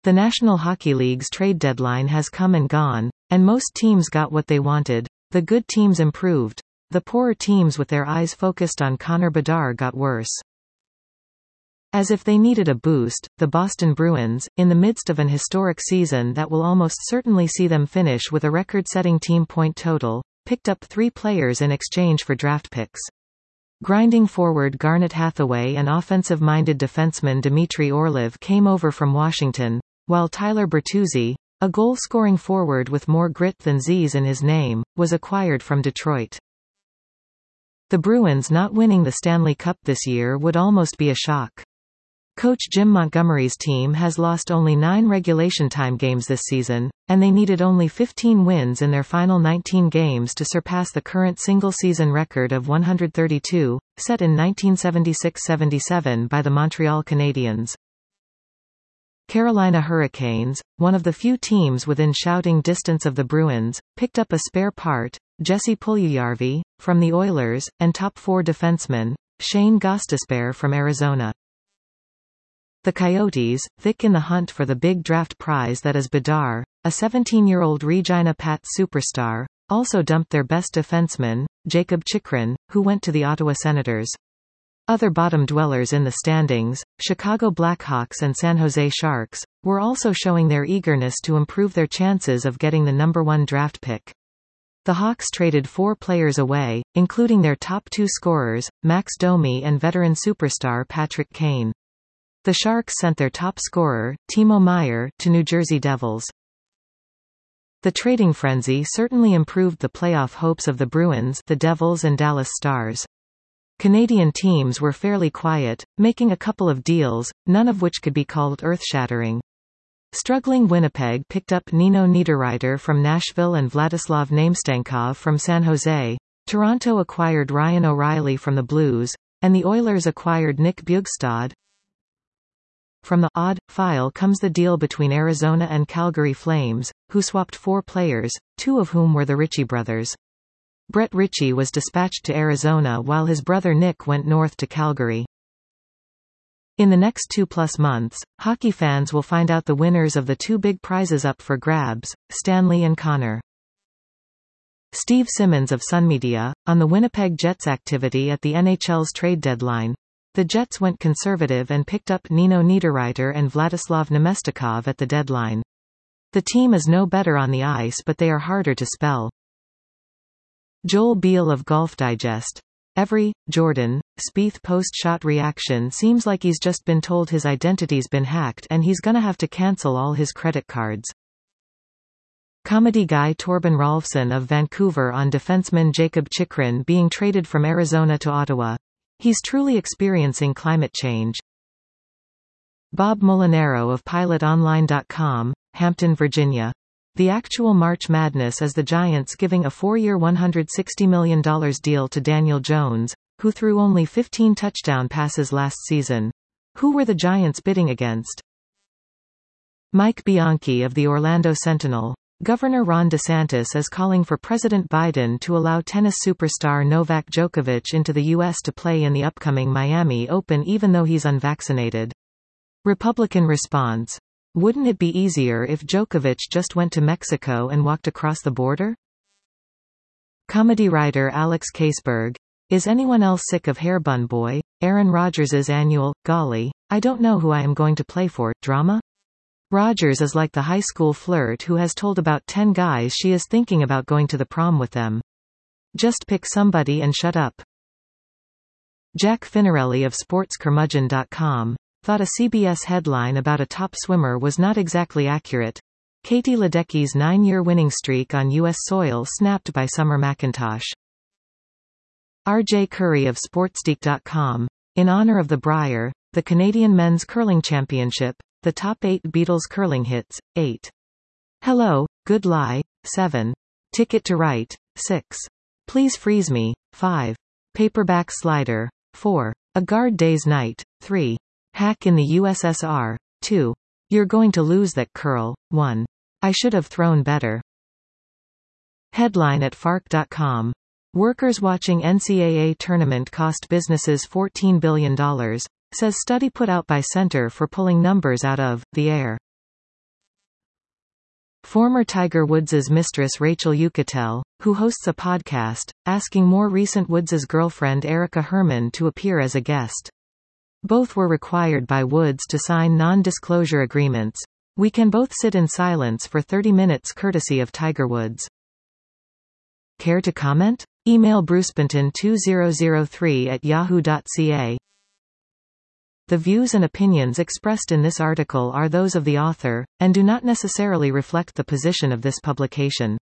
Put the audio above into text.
The National Hockey League's trade deadline has come and gone, and most teams got what they wanted. The good teams improved. The poorer teams with their eyes focused on Connor Bedard got worse. As if they needed a boost, the Boston Bruins, in the midst of an historic season that will almost certainly see them finish with a record-setting team point total, picked up 3 players in exchange for draft picks. Grinding forward Garnet Hathaway and offensive-minded defenseman Dmitry Orlov came over from Washington, while Tyler Bertuzzi, a goal-scoring forward with more grit than Z's in his name, was acquired from Detroit. The Bruins not winning the Stanley Cup this year would almost be a shock. Coach Jim Montgomery's team has lost only 9 regulation time games this season, and they needed only 15 wins in their final 19 games to surpass the current single-season record of 132, set in 1976-77 by the Montreal Canadiens. Carolina Hurricanes, one of the few teams within shouting distance of the Bruins, picked up a spare part, Jesse Puljujarvi, from the Oilers, and top 4 defenseman, Shane Gostisbehere from Arizona. The Coyotes, thick in the hunt for the big draft prize that is Bedard, a 17-year-old Regina Pats superstar, also dumped their best defenseman, Jakob Chychrun, who went to the Ottawa Senators. Other bottom dwellers in the standings, Chicago Blackhawks and San Jose Sharks, were also showing their eagerness to improve their chances of getting the number 1 draft pick. The Hawks traded 4 players away, including their top 2 scorers, Max Domi and veteran superstar Patrick Kane. The Sharks sent their top scorer, Timo Meier, to New Jersey Devils. The trading frenzy certainly improved the playoff hopes of the Bruins, the Devils and Dallas Stars. Canadian teams were fairly quiet, making a couple of deals, none of which could be called earth-shattering. Struggling Winnipeg picked up Nino Niederreiter from Nashville and Vladislav Namestnikov from San Jose. Toronto acquired Ryan O'Reilly from the Blues, and the Oilers acquired Nick Bjugstad. From the odd file comes the deal between Arizona and Calgary Flames, who swapped 4 players, 2 of whom were the Ritchie brothers. Brett Ritchie was dispatched to Arizona while his brother Nick went north to Calgary. In the next 2+ months, hockey fans will find out the winners of the 2 big prizes up for grabs, Stanley and Connor. Steve Simmons of Sun Media, on the Winnipeg Jets' activity at the NHL's trade deadline. The Jets went conservative and picked up Nino Niederreiter and Vladislav Namestnikov at the deadline. The team is no better on the ice, but they are harder to spell. Joel Beal of Golf Digest. Every Jordan Spieth post-shot reaction seems like he's just been told his identity's been hacked and he's gonna have to cancel all his credit cards. Comedy guy Torben Rolfsson of Vancouver on defenseman Jakob Chychrun being traded from Arizona to Ottawa. He's truly experiencing climate change. Bob Molinaro of PilotOnline.com, Hampton, Virginia. The actual March Madness is the Giants giving a 4-year $160 million deal to Daniel Jones, who threw only 15 touchdown passes last season. Who were the Giants bidding against? Mike Bianchi of the Orlando Sentinel. Governor Ron DeSantis is calling for President Biden to allow tennis superstar Novak Djokovic into the U.S. to play in the upcoming Miami Open even though he's unvaccinated. Republican response. Wouldn't it be easier if Djokovic just went to Mexico and walked across the border? Comedy writer Alex Caseberg. Is anyone else sick of Hair Bun Boy, Aaron Rodgers's annual, golly, I don't know who I am going to play for, drama? Rodgers is like the high school flirt who has told about 10 guys she is thinking about going to the prom with them. Just pick somebody and shut up. Jack Finarelli of SportsCurmudgeon.com thought a CBS headline about a top swimmer was not exactly accurate. Katie Ledecky's 9-year winning streak on U.S. soil snapped by Summer McIntosh. R.J. Curry of Sportsgeek.com. In honor of the Brier, the Canadian Men's Curling Championship, the top 8 Beatles curling hits, 8. Hello, Good Lie, 7. Ticket to Ride, 6. Please Freeze Me, 5. Paperback Slider, 4. A Guard Day's Night, 3. Hack in the USSR, 2. You're Going to Lose That Curl, 1. I Should Have Thrown Better. Headline at FARC.com. Workers watching NCAA tournament cost businesses $14 billion, says study put out by Center for Pulling Numbers Out of the Air. Former Tiger Woods' mistress Rachel Uchitel, who hosts a podcast, asking more recent Woods' girlfriend Erica Herman to appear as a guest. Both were required by Woods to sign non-disclosure agreements. We can both sit in silence for 30 minutes courtesy of Tiger Woods. Care to comment? Email brucebenton2003@yahoo.ca. The views and opinions expressed in this article are those of the author, and do not necessarily reflect the position of this publication.